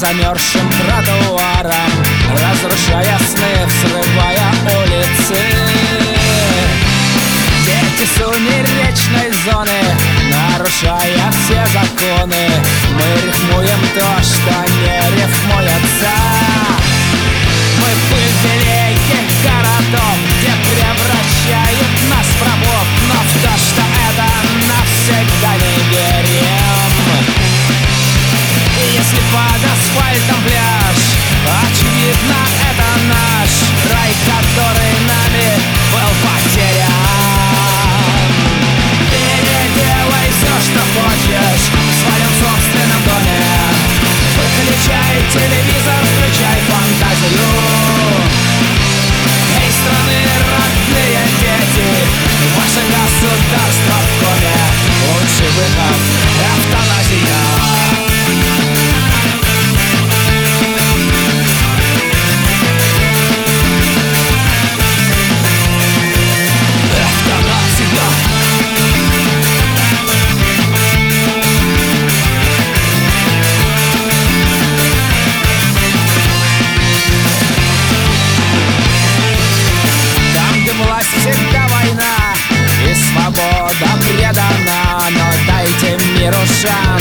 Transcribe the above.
замерзшим тротуарам, разрушая сны, взрывая улицы. Дети сумеречной зоны, нарушая все законы, мы рифмуем то, что не рифмуется. Мы пыль великих городов, где превращают нас в рабов, но в то, что это навсегда не верим. И если под асфальтом пляж, очевидно, это наш рай, который нами был потерян. Переделай все, что хочешь в своем собственном доме. Выключай телевизор, включай фантазию. Эй, страны, родные дети, ваше государство в коме. Лучший выход — эвтаназия. Всегда война и свобода предана, но дайте миру шанс.